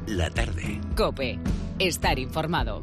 la tarde. COPE. Estar informado.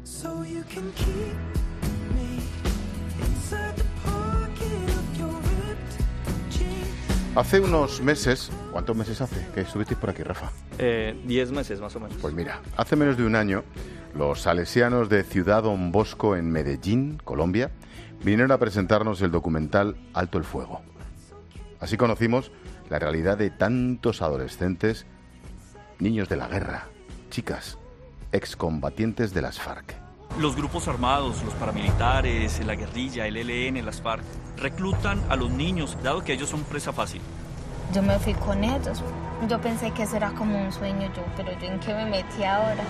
Hace unos meses, ¿cuántos meses hace que estuvisteis por aquí, Rafa? 10 meses más o menos. Pues mira, hace menos de un año, los salesianos de Ciudad Don Bosco en Medellín, Colombia, vinieron a presentarnos el documental Alto el Fuego. Así conocimos la realidad de tantos adolescentes, niños de la guerra, chicas, excombatientes de las FARC. Los grupos armados, los paramilitares, la guerrilla, el ELN, las FARC, reclutan a los niños, dado que ellos son presa fácil. Yo me fui con ellos. Yo pensé que eso era como un sueño, pero yo en qué me metí ahora.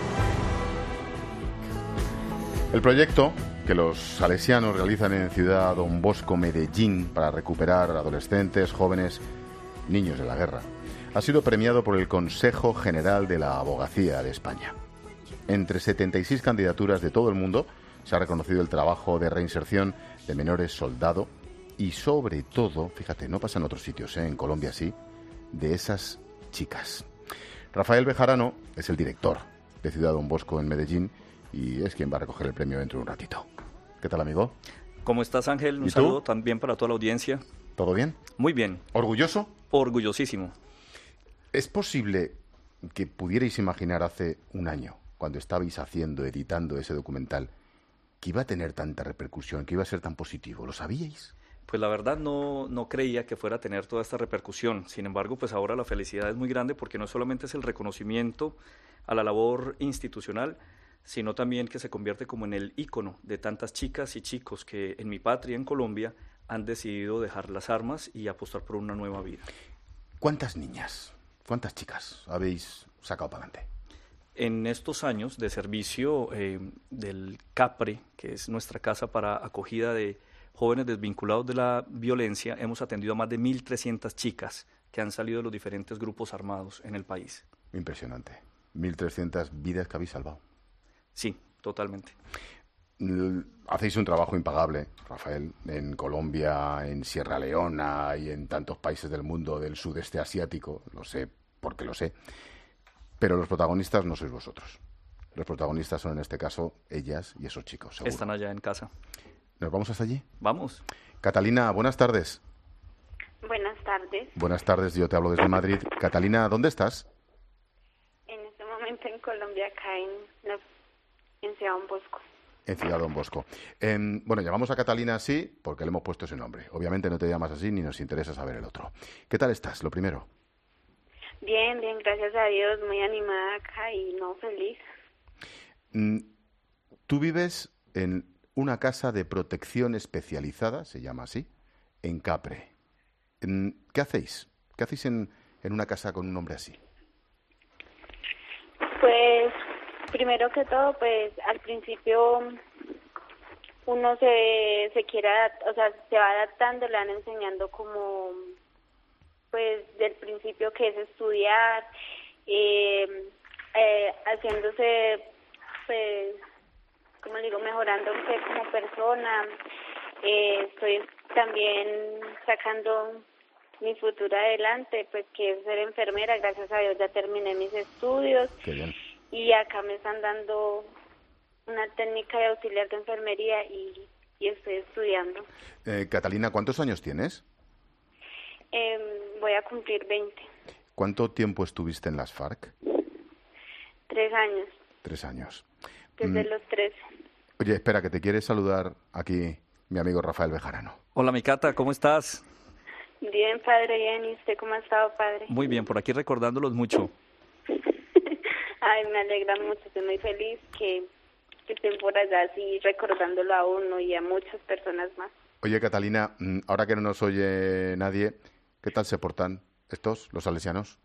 El proyecto que los salesianos realizan en Ciudad Don Bosco, Medellín, para recuperar adolescentes, jóvenes, niños de la guerra, ha sido premiado por el Consejo General de la Abogacía de España. Entre 76 candidaturas de todo el mundo se ha reconocido el trabajo de reinserción de menores soldado y sobre todo, fíjate, no pasa en otros sitios, en Colombia sí, de esas chicas. Rafael Bejarano es el director de Ciudad Don Bosco en Medellín y es quien va a recoger el premio dentro de un ratito. ¿Qué tal, amigo? ¿Cómo estás, Ángel? Un ¿Y tú? saludo también para toda la audiencia. ¿Todo bien? Muy bien. ¿Orgulloso? Orgullosísimo. ¿Es posible que pudierais imaginar hace un año, cuando estabais editando ese documental, que iba a tener tanta repercusión, que iba a ser tan positivo? ¿Lo sabíais? Pues la verdad no creía que fuera a tener toda esta repercusión. Sin embargo, pues ahora la felicidad es muy grande porque no solamente es el reconocimiento a la labor institucional, sino también que se convierte como en el ícono de tantas chicas y chicos que en mi patria, en Colombia, han decidido dejar las armas y apostar por una nueva vida. ¿Cuántas niñas, cuántas chicas habéis sacado para adelante? En estos años de servicio del CAPRE, que es nuestra casa para acogida de jóvenes desvinculados de la violencia, hemos atendido a más de 1.300 chicas que han salido de los diferentes grupos armados en el país. Impresionante. 1.300 vidas que habéis salvado. Sí, totalmente. Hacéis un trabajo impagable, Rafael, en Colombia, en Sierra Leona y en tantos países del mundo del sudeste asiático. Lo sé porque lo sé. Pero los protagonistas no sois vosotros. Los protagonistas son, en este caso, ellas y esos chicos, seguro. Están allá en casa. ¿Nos vamos hasta allí? Vamos. Catalina, buenas tardes. Buenas tardes. Buenas tardes, yo te hablo desde Madrid. Catalina, ¿dónde estás? En este momento en Colombia, acá en Ciudad Don Bosco. En Ciudad Don Bosco. Bueno, llamamos a Catalina así porque le hemos puesto ese nombre. Obviamente no te llamas así ni nos interesa saber el otro. ¿Qué tal estás, lo primero? Bien, gracias a Dios, muy animada acá y feliz. Tú vives en una casa de protección especializada, se llama así, en Capre. ¿Qué hacéis? ¿Qué hacéis en una casa con un nombre así? Pues, primero que todo, pues, al principio uno se quiere se va adaptando, le van enseñando como, pues, del principio que es estudiar, haciéndose, pues, como digo, mejorándose como persona. Estoy también sacando mi futuro adelante, pues que es ser enfermera. Gracias a Dios ya terminé mis estudios. Qué bien. Y acá me están dando una técnica de auxiliar de enfermería y estoy estudiando. Catalina, ¿cuántos años tienes? Voy a cumplir 20. ¿Cuánto tiempo estuviste en las FARC? 3 años. 3 años. Desde los 13. Oye, espera, que te quiere saludar aquí mi amigo Rafael Bejarano. Hola, mi Cata, ¿cómo estás? Bien, padre, bien. ¿Y usted cómo ha estado, padre? Muy bien, por aquí recordándolos mucho. Ay, me alegra mucho, estoy muy feliz que estén por allá así recordándolo a uno y a muchas personas más. Oye, Catalina, ahora que no nos oye nadie, ¿qué tal se portan estos, los salesianos?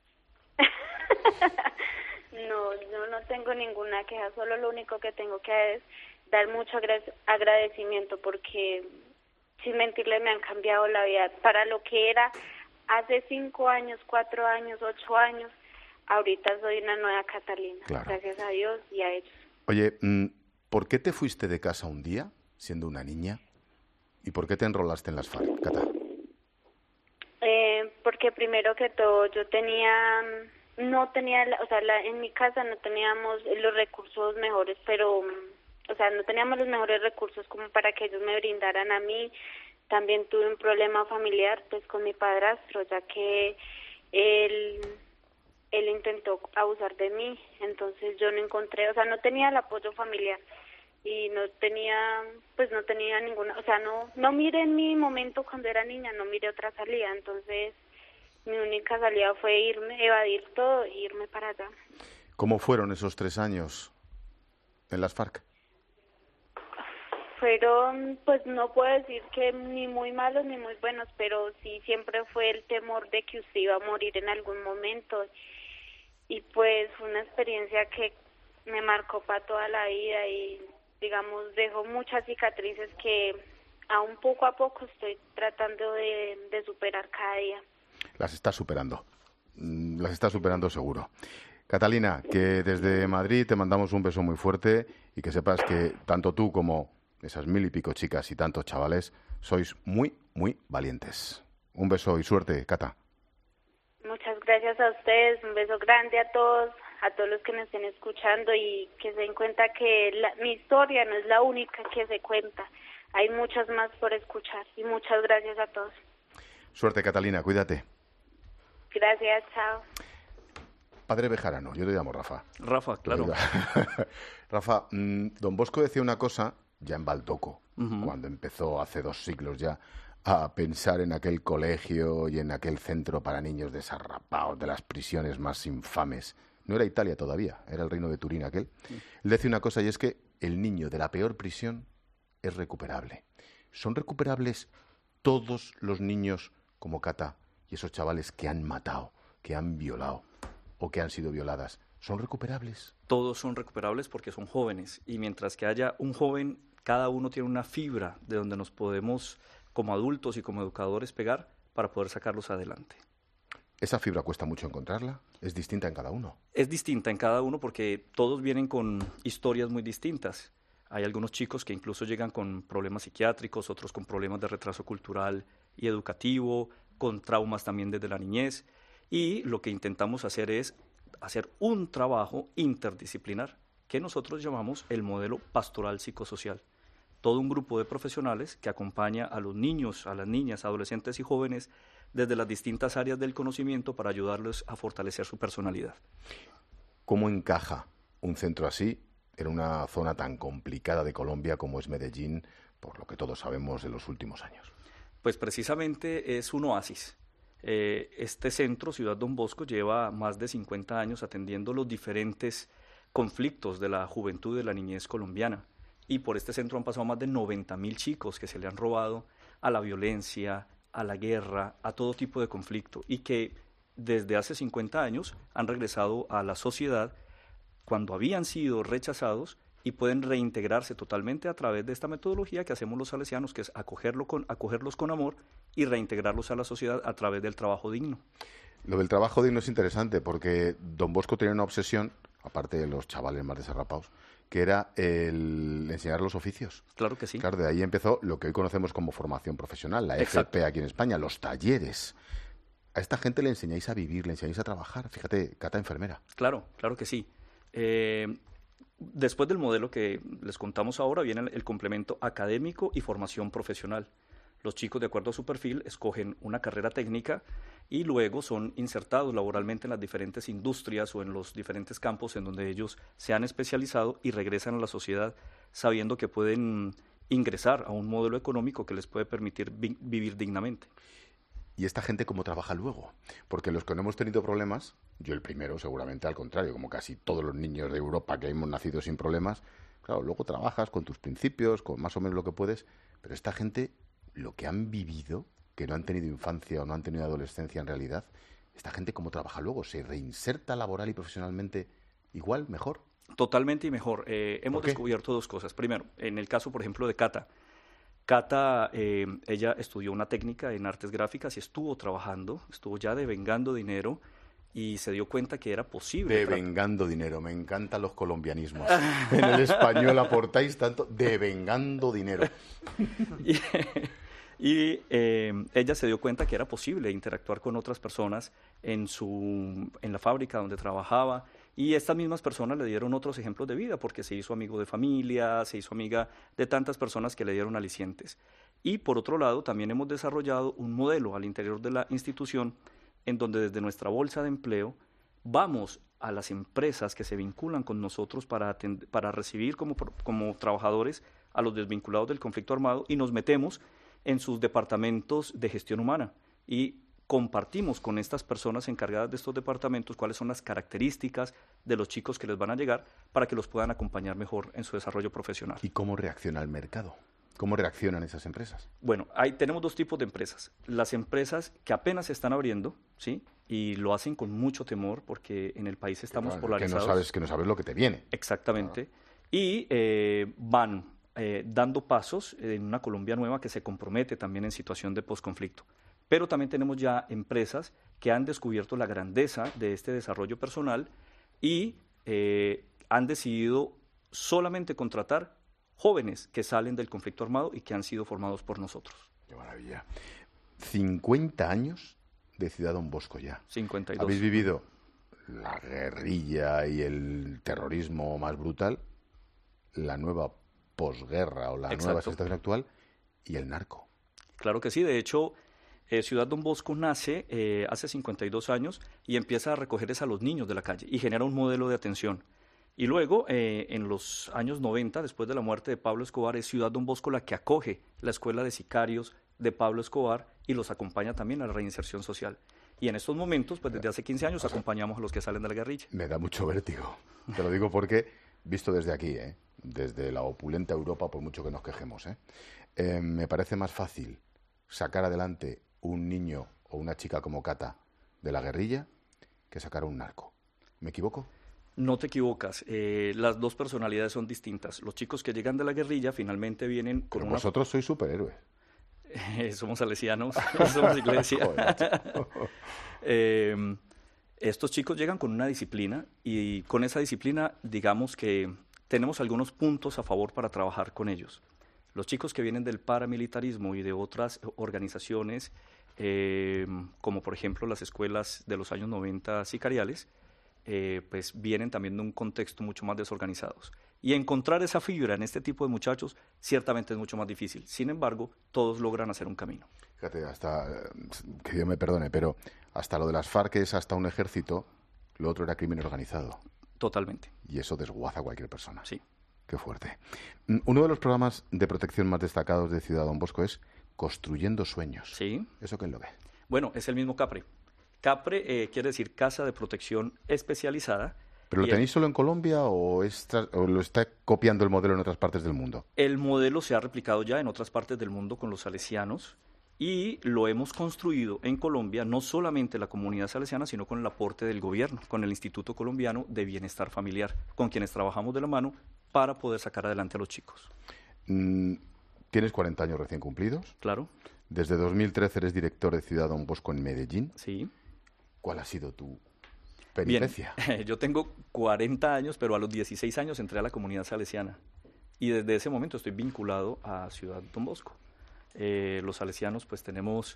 No, yo no tengo ninguna queja, solo lo único que tengo que es dar mucho agradecimiento porque, sin mentirle, me han cambiado la vida. Para lo que era hace 5 años, 4 años, 8 años, ahorita soy una nueva Catalina, claro. Gracias a Dios y a ellos. Oye, ¿por qué te fuiste de casa un día, siendo una niña? ¿Y por qué te enrolaste en las FARC, Cata? Porque primero que todo yo tenía no tenía, en mi casa no teníamos los recursos mejores, pero, no teníamos los mejores recursos como para que ellos me brindaran a mí. También tuve un problema familiar, pues, con mi padrastro, ya que él intentó abusar de mí, entonces yo no encontré, no tenía el apoyo familiar y no tenía ninguna, no miré en mi momento cuando era niña, no miré otra salida, entonces mi única salida fue evadir todo e irme para allá. ¿Cómo fueron esos 3 años en las FARC? Fueron, pues no puedo decir que ni muy malos ni muy buenos, pero sí siempre fue el temor de que usted iba a morir en algún momento. Y pues fue una experiencia que me marcó para toda la vida y, digamos, dejó muchas cicatrices que aún poco a poco estoy tratando de superar cada día. Las está superando seguro. Catalina, que desde Madrid te mandamos un beso muy fuerte y que sepas que tanto tú como esas 1000 y pico chicas y tantos chavales sois muy, muy valientes. Un beso y suerte, Cata. Muchas gracias a ustedes, un beso grande a todos los que me estén escuchando y que se den cuenta que mi historia no es la única que se cuenta. Hay muchas más por escuchar y muchas gracias a todos. Suerte, Catalina, cuídate. Gracias, chao. Padre Bejarano, yo te llamo Rafa. Rafa, claro. Rafa, don Bosco decía una cosa ya en Baldoco, cuando empezó hace 2 siglos ya a pensar en aquel colegio y en aquel centro para niños desarrapados de las prisiones más infames. No era Italia todavía, era el reino de Turín aquel. Él decía una cosa y es que el niño de la peor prisión es recuperable. ¿Son recuperables todos los niños como Cata y esos chavales que han matado, que han violado o que han sido violadas? ¿Son recuperables? Todos son recuperables porque son jóvenes y mientras que haya un joven, cada uno tiene una fibra de donde nos podemos, como adultos y como educadores, pegar para poder sacarlos adelante. ¿Esa fibra cuesta mucho encontrarla? ¿Es distinta en cada uno? Es distinta en cada uno porque todos vienen con historias muy distintas. Hay algunos chicos que incluso llegan con problemas psiquiátricos, otros con problemas de retraso cultural y educativo, con traumas también desde la niñez. Y lo que intentamos hacer es hacer un trabajo interdisciplinar que nosotros llamamos el modelo pastoral psicosocial. Todo un grupo de profesionales que acompaña a los niños, a las niñas, adolescentes y jóvenes desde las distintas áreas del conocimiento para ayudarles a fortalecer su personalidad. ¿Cómo encaja un centro así en una zona tan complicada de Colombia como es Medellín, por lo que todos sabemos de los últimos años? Pues precisamente es un oasis. Este centro, Ciudad Don Bosco, lleva más de 50 años atendiendo los diferentes conflictos de la juventud y de la niñez colombiana. Y por este centro han pasado más de 90.000 chicos que se le han robado a la violencia, a la guerra, a todo tipo de conflicto, y que desde hace 50 años han regresado a la sociedad cuando habían sido rechazados y pueden reintegrarse totalmente a través de esta metodología que hacemos los salesianos, que es acogerlos con amor y reintegrarlos a la sociedad a través del trabajo digno. Lo del trabajo digno es interesante porque don Bosco tenía una obsesión, aparte de los chavales más desarrapados, que era el enseñar los oficios. Claro que sí. Claro, de ahí empezó lo que hoy conocemos como formación profesional, la Exacto. FP aquí en España, los talleres. A esta gente le enseñáis a vivir, le enseñáis a trabajar. Fíjate, Cata enfermera. Claro que sí. Después del modelo que les contamos ahora viene el complemento académico y formación profesional. Los chicos, de acuerdo a su perfil, escogen una carrera técnica y luego son insertados laboralmente en las diferentes industrias o en los diferentes campos en donde ellos se han especializado y regresan a la sociedad sabiendo que pueden ingresar a un modelo económico que les puede permitir vivir dignamente. ¿Y esta gente cómo trabaja luego? Porque los que no hemos tenido problemas, yo el primero seguramente al contrario, como casi todos los niños de Europa que hemos nacido sin problemas, claro, luego trabajas con tus principios, con más o menos lo que puedes, pero esta gente, lo que han vivido, que no han tenido infancia o no han tenido adolescencia en realidad, esta gente cómo trabaja luego, ¿se reinserta laboral y profesionalmente igual, mejor? Totalmente y mejor. Hemos descubierto 2 cosas. Primero, en el caso, por ejemplo, de Cata, ella estudió una técnica en artes gráficas y estuvo ya devengando dinero y se dio cuenta que era posible. Devengando dinero, me encantan los colombianismos. En el español aportáis tanto, devengando dinero. Y ella se dio cuenta que era posible interactuar con otras personas en la fábrica donde trabajaba, y estas mismas personas le dieron otros ejemplos de vida, porque se hizo amigo de familia, se hizo amiga de tantas personas que le dieron alicientes. Y por otro lado, también hemos desarrollado un modelo al interior de la institución en donde desde nuestra bolsa de empleo vamos a las empresas que se vinculan con nosotros para recibir como trabajadores a los desvinculados del conflicto armado, y nos metemos en sus departamentos de gestión humana y compartimos con estas personas encargadas de estos departamentos cuáles son las características de los chicos que les van a llegar para que los puedan acompañar mejor en su desarrollo profesional. ¿Y cómo reacciona el mercado? ¿Cómo reaccionan esas empresas? Bueno, tenemos dos tipos de empresas. Las empresas que apenas se están abriendo, ¿sí? Y lo hacen con mucho temor porque en el país estamos polarizados. Que no sabes lo que te viene. Exactamente. Y van dando pasos en una Colombia nueva que se compromete también en situación de posconflicto. Pero también tenemos ya empresas que han descubierto la grandeza de este desarrollo personal y han decidido solamente contratar jóvenes que salen del conflicto armado y que han sido formados por nosotros. ¡Qué maravilla! 50 años de Ciudad Don Bosco ya. 52. Habéis vivido la guerrilla y el terrorismo más brutal, la nueva posguerra o la nueva situación actual y el narco. Claro que sí. De hecho, Ciudad Don Bosco nace hace 52 años y empieza a recoger a los niños de la calle y genera un modelo de atención. Y luego, en los años 90, después de la muerte de Pablo Escobar, es Ciudad Don Bosco la que acoge la escuela de sicarios de Pablo Escobar y los acompaña también a la reinserción social. Y en estos momentos, pues desde hace 15 años, acompañamos a los que salen de la guerrilla. Me da mucho vértigo. Te lo digo porque, visto desde aquí, desde la opulenta Europa, por mucho que nos quejemos, me parece más fácil sacar adelante un niño o una chica como Cata de la guerrilla que sacar a un narco. ¿Me equivoco? No te equivocas. Las dos personalidades son distintas. Los chicos que llegan de la guerrilla finalmente vienen con Pero vosotros sois superhéroes. Somos salesianos, somos iglesia. Estos chicos llegan con una disciplina y con esa disciplina, digamos que tenemos algunos puntos a favor para trabajar con ellos. Los chicos que vienen del paramilitarismo y de otras organizaciones, como por ejemplo las escuelas de los años 90 sicariales, pues vienen también de un contexto mucho más desorganizados. Y encontrar esa fibra en este tipo de muchachos ciertamente es mucho más difícil. Sin embargo, todos logran hacer un camino. Fíjate, que Dios me perdone, pero hasta lo de las FARC es hasta un ejército, lo otro era crimen organizado. Totalmente. Y eso desguaza a cualquier persona. Sí. Qué fuerte. Uno de los programas de protección más destacados de Ciudad Don Bosco es Construyendo Sueños. Sí. ¿Eso qué es lo que es? Bueno, es el mismo CAPRE. CAPRE quiere decir Casa de Protección Especializada. ¿Pero lo tenéis solo en Colombia o lo está copiando el modelo en otras partes del mundo? El modelo se ha replicado ya en otras partes del mundo con los salesianos y lo hemos construido en Colombia, no solamente la comunidad salesiana, sino con el aporte del gobierno, con el Instituto Colombiano de Bienestar Familiar, con quienes trabajamos de la mano para poder sacar adelante a los chicos. ¿Tienes 40 años recién cumplidos? Claro. Desde 2013 eres director de Ciudad Don Bosco en Medellín. Sí. ¿Cuál ha sido tu peripecia? Bien, yo tengo 40 años, pero a los 16 años entré a la comunidad salesiana. Y desde ese momento estoy vinculado a Ciudad Don Bosco. Los salesianos pues tenemos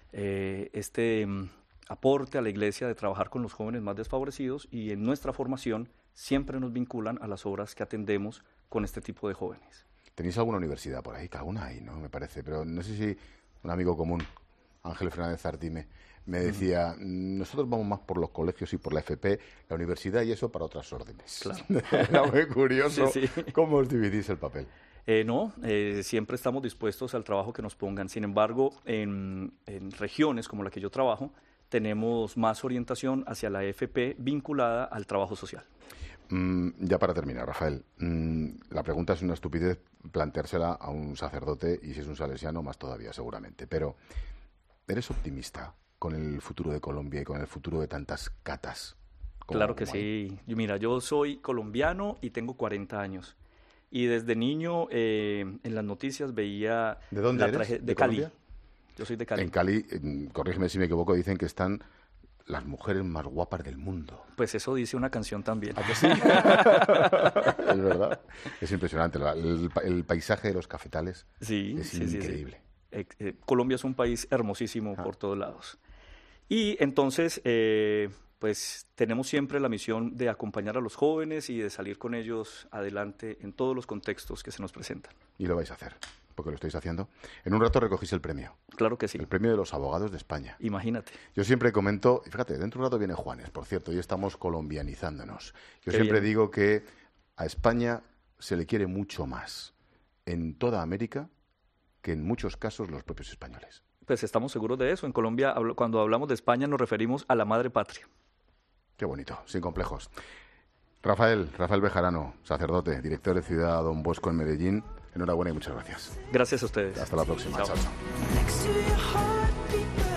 este aporte a la iglesia de trabajar con los jóvenes más desfavorecidos y en nuestra formación siempre nos vinculan a las obras que atendemos con este tipo de jóvenes. ¿Tenéis alguna universidad por ahí? Alguna hay, ¿no? Me parece, pero no sé si un amigo común, Ángel Fernández Artime, me decía, nosotros vamos más por los colegios y por la FP, la universidad y eso para otras órdenes. Claro. Era muy curioso. Sí. ¿Cómo os dividís el papel? Siempre estamos dispuestos al trabajo que nos pongan. Sin embargo, en regiones como la que yo trabajo, tenemos más orientación hacia la FP vinculada al trabajo social. Ya para terminar, Rafael, la pregunta es una estupidez planteársela a un sacerdote y si es un salesiano más todavía seguramente, pero ¿eres optimista con el futuro de Colombia y con el futuro de tantas catas? Claro que sí. Mira, yo soy colombiano y tengo 40 años. Y desde niño en las noticias veía... ¿De dónde eres? De Cali. Colombia? Yo soy de Cali. En Cali, corrígeme si me equivoco, dicen que están las mujeres más guapas del mundo. Pues eso dice una canción también. ¿A que sí? Es verdad. Es impresionante. El paisaje de los cafetales es increíble. Sí. Colombia es un país hermosísimo por todos lados. Y entonces, pues tenemos siempre la misión de acompañar a los jóvenes y de salir con ellos adelante en todos los contextos que se nos presentan. Y lo vais a hacer, porque lo estáis haciendo. En un rato recogís el premio. Claro que sí. El premio de los abogados de España. Imagínate. Yo siempre comento, y fíjate, dentro de un rato viene Juanes, por cierto, y estamos colombianizándonos. Yo Qué siempre bien. digo que a España se le quiere mucho más en toda América que en muchos casos los propios españoles. Pues estamos seguros de eso. En Colombia, cuando hablamos de España, nos referimos a la madre patria. Qué bonito, sin complejos. Rafael Bejarano, sacerdote, director de Ciudad Don Bosco en Medellín, enhorabuena y muchas gracias. Gracias a ustedes. Hasta la próxima. Chao. Chao, chao. Next to your heart,